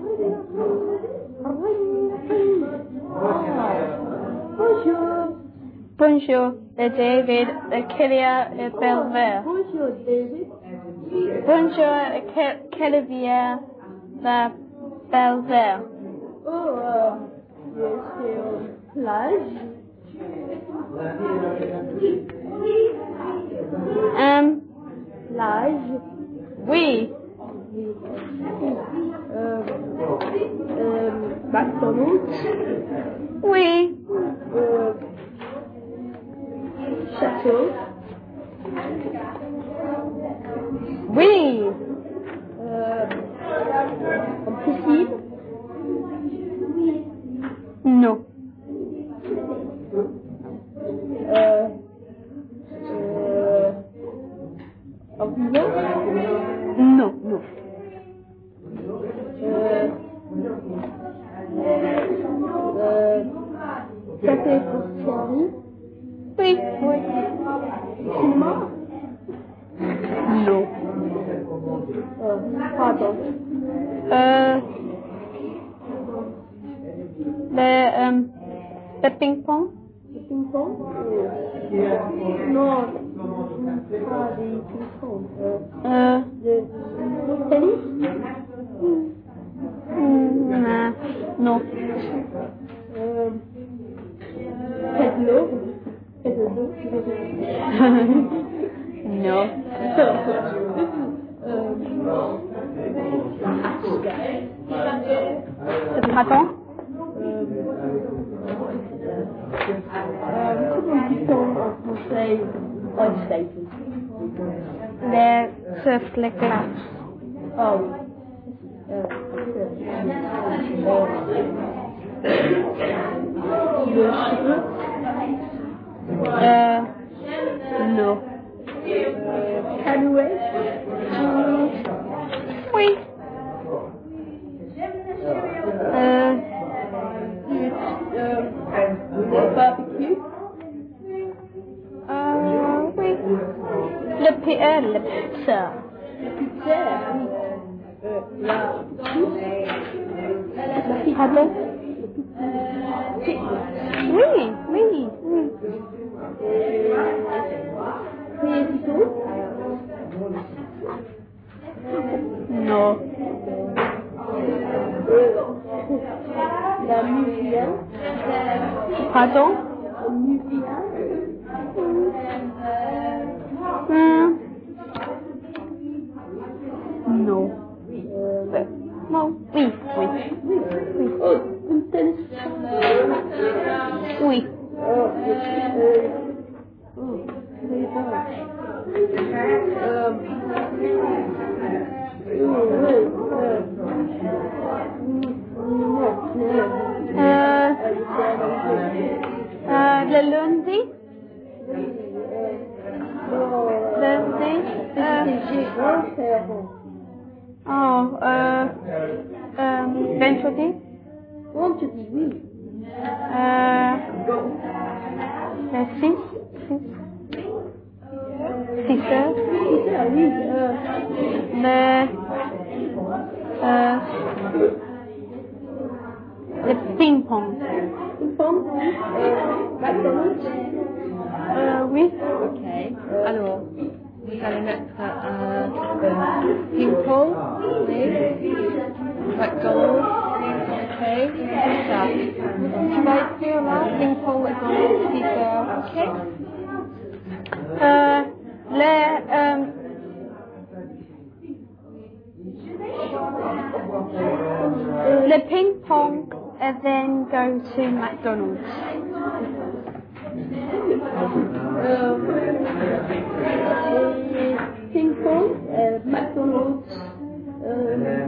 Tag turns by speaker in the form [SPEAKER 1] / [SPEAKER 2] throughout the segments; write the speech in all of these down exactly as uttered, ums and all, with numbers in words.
[SPEAKER 1] Bonjour.
[SPEAKER 2] Bonjour, le David, le Kélia, le Belvert.
[SPEAKER 1] Bonjour, David.
[SPEAKER 2] Bonjour, le Kélia, la Belvert.
[SPEAKER 1] Oh, euh, je suis au plage.
[SPEAKER 2] Um,
[SPEAKER 1] Plage.
[SPEAKER 2] oui.
[SPEAKER 1] Euh, euh, McDonald's.
[SPEAKER 2] Oui.
[SPEAKER 1] Euh, château.
[SPEAKER 2] Oui.
[SPEAKER 1] Euh, en piscine.
[SPEAKER 2] Non.
[SPEAKER 1] Euh, euh, en vivant.
[SPEAKER 2] Non, non.
[SPEAKER 1] Euh, euh, café pour servir.
[SPEAKER 2] Oui. Oui.
[SPEAKER 1] Cinéma.
[SPEAKER 2] Non.
[SPEAKER 1] Euh, pardon.
[SPEAKER 2] Euh, le, um, le ping-pong.
[SPEAKER 1] Le ping-pong. Non, pas des ping-pong. Euh,
[SPEAKER 2] Euh,
[SPEAKER 1] le tennis.
[SPEAKER 2] mm, non.
[SPEAKER 1] Euh, faites de l'eau. Faites de l'eau.
[SPEAKER 2] Non. Pardon?
[SPEAKER 1] Euh, comment dit-on en français ice skating?
[SPEAKER 2] Les surf les glaces.
[SPEAKER 1] Oh oui. Euh, euh, le cheveu.
[SPEAKER 2] Euh, non.
[SPEAKER 1] Euh, canoë.
[SPEAKER 2] Mm, oui. Euh,
[SPEAKER 1] Euh, le barbecue.
[SPEAKER 2] euh, oui. Le P L, le pizza.
[SPEAKER 1] Pizza. Euh, la La pizza.
[SPEAKER 2] Pardon?
[SPEAKER 1] Pizza.
[SPEAKER 2] Oui, oui, oui.
[SPEAKER 1] C'est tout.
[SPEAKER 2] Non.
[SPEAKER 1] La musique.
[SPEAKER 2] Pardon?
[SPEAKER 1] La musique.
[SPEAKER 2] Hmm. Non. Euh, non. Oui, oui.
[SPEAKER 1] Oui. Oh, une tennis.
[SPEAKER 2] Oui.
[SPEAKER 1] Oh, euh, oh, c'est ça. Euh, oui, oui, euh,
[SPEAKER 2] Euh, euh, le lundi? Lundi? Euh, oh, euh, euh, vendredi?
[SPEAKER 1] Vendredi, oui.
[SPEAKER 2] Euh, le six? six heures?
[SPEAKER 1] six heures, oui. Euh,
[SPEAKER 2] Le, euh, le ping-pong?
[SPEAKER 1] une femme, euh, McDonald's.
[SPEAKER 2] Euh, oui.
[SPEAKER 3] Ok, alors, vous allez mettre un ping-pong, oui, McDonald's, ok, c'est ça. Tu vas écrire là, ping-pong, McDonald's, pizza, ok.
[SPEAKER 2] Euh, le, euh, le ping-pong and then go to McDonald's.
[SPEAKER 1] Euh, ping-pong, euh, McDonald's, euh,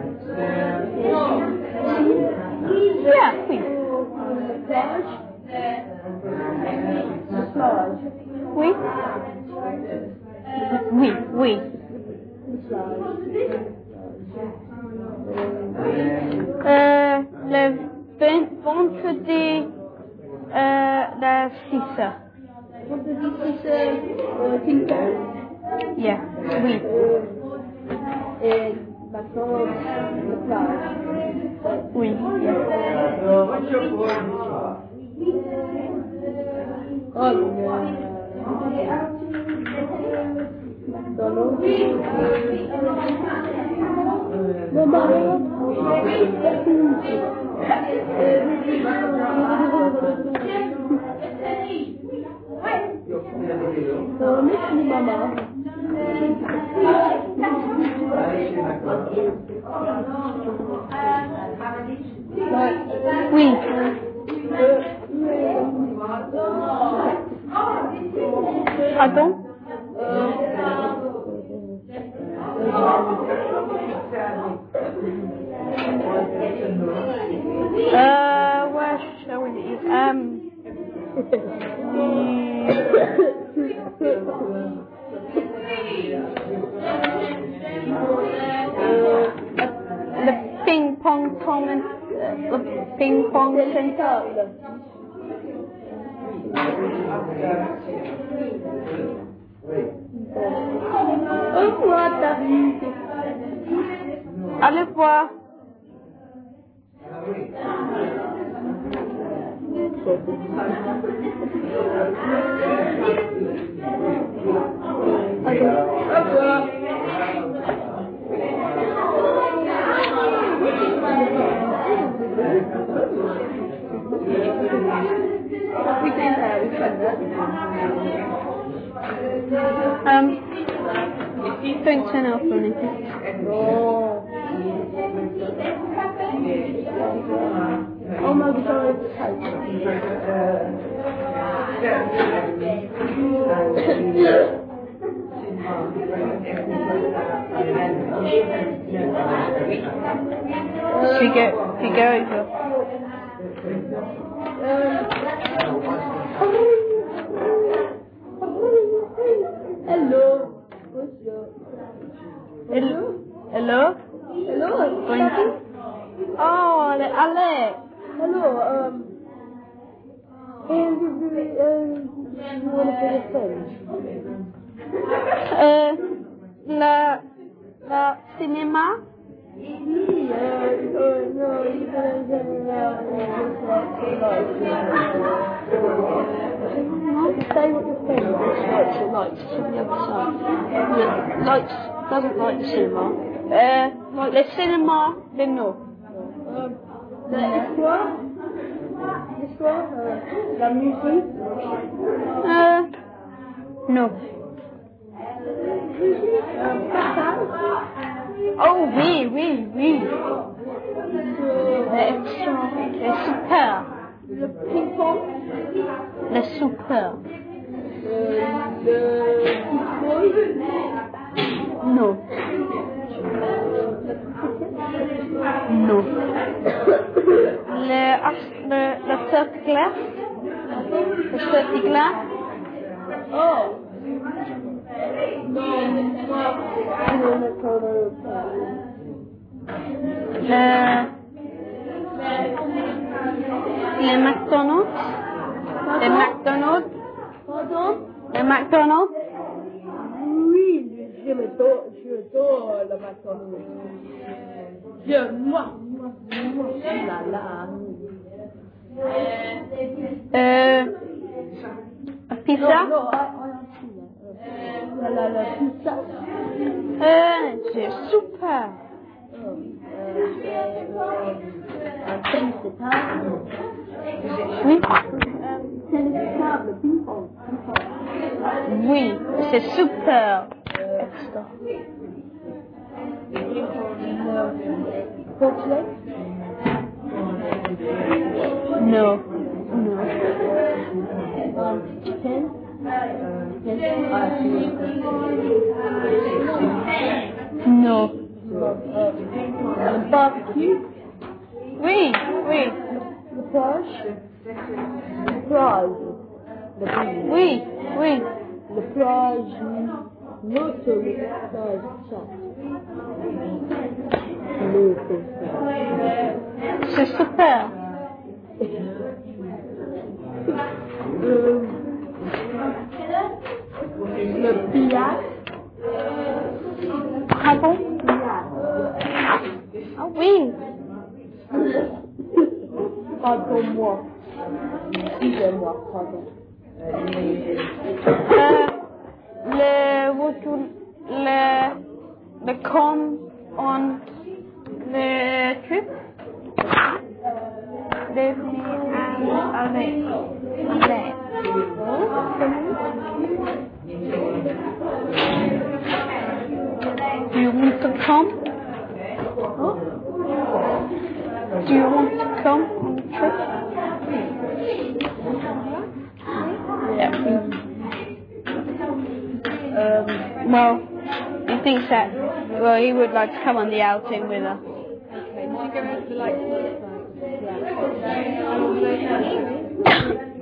[SPEAKER 2] Yeah, oui.
[SPEAKER 1] plage, plage,
[SPEAKER 2] Oui. Oui, oui. Euh, le vingt vendredi, euh, la six heures.
[SPEAKER 1] vendredi six heures, ping-pong,
[SPEAKER 2] Yeah, oui.
[SPEAKER 1] euh, et McDonald's, plage. Oh,
[SPEAKER 2] Oui. Pardon? Uh, where shall we eat? Um, the ping pong tournament, uh, the ping pong center.
[SPEAKER 1] Au revoir, David.
[SPEAKER 2] Allez voir. Um, don't turn off or anything.
[SPEAKER 1] Oh. Oh my God, it's tight.
[SPEAKER 2] Should we go, should we go over?
[SPEAKER 1] Hello.
[SPEAKER 2] Hello? Hello?
[SPEAKER 1] Hello.
[SPEAKER 2] Going Oh, Ale- Alex.
[SPEAKER 1] Hello. Um. And you, uh, you want to be a friend?
[SPEAKER 2] Euh, le, le cinéma?
[SPEAKER 1] Oui. Uh, uh, no, you can. Say what your friend likes or likes on the other side. No, likes doesn't like the cinema.
[SPEAKER 2] Euh, le cinéma de nous.
[SPEAKER 1] Um, l'histoire, l'histoire, euh, la musique.
[SPEAKER 2] Euh, non.
[SPEAKER 1] Euh, Pascal.
[SPEAKER 2] Oh oui, oui, oui.
[SPEAKER 1] Le,
[SPEAKER 2] Le super.
[SPEAKER 1] le ping-pong.
[SPEAKER 2] Le super.
[SPEAKER 1] Euh, le football.
[SPEAKER 2] Non. Non. Le, le, le surf glace. Le surf glace.
[SPEAKER 1] Oh. Non, moi, je ne connais pas.
[SPEAKER 2] Le, le McDonald's. Le McDonald's.
[SPEAKER 1] Pardon?
[SPEAKER 2] Le McDonald's.
[SPEAKER 1] Oui, j'adore, j'adore le McDonald's. Je, moi, moi, moi, là, là.
[SPEAKER 2] Euh, pizza.
[SPEAKER 1] Non, non, I, I la, la, la pizza.
[SPEAKER 2] Euh, c'est super.
[SPEAKER 1] Oh, euh, euh, un tennis de table.
[SPEAKER 2] Oui.
[SPEAKER 1] Un tennis de table, ping-pong, ping-pong.
[SPEAKER 2] Oui, c'est super. Extra.
[SPEAKER 1] Portrait?
[SPEAKER 2] No. No.
[SPEAKER 1] Um, chicken? Chicken?
[SPEAKER 2] No.
[SPEAKER 1] Uh, barbecue?
[SPEAKER 2] Oui, oui.
[SPEAKER 1] Le plage? Le plage. Le plage.
[SPEAKER 2] Oui, oui.
[SPEAKER 1] Le plage. L'autre, le plage. Chat. L'autre.
[SPEAKER 2] C'est super.
[SPEAKER 1] Euh, le billard.
[SPEAKER 2] Pardon?
[SPEAKER 1] Billard.
[SPEAKER 2] Ah oui.
[SPEAKER 1] Pardonne-moi. Excusez-moi, pardon.
[SPEAKER 2] Uh, le, would you, le, the come on the trip? Daphne and Alex. Do you want to come?
[SPEAKER 1] Huh?
[SPEAKER 2] Do you want to come on the trip? Yeah.
[SPEAKER 1] Um,
[SPEAKER 2] Well, he thinks that, well, he would like to come on the outing with us.
[SPEAKER 3] Okay, did you go over the like website?
[SPEAKER 1] yeah.
[SPEAKER 3] How long were those countries?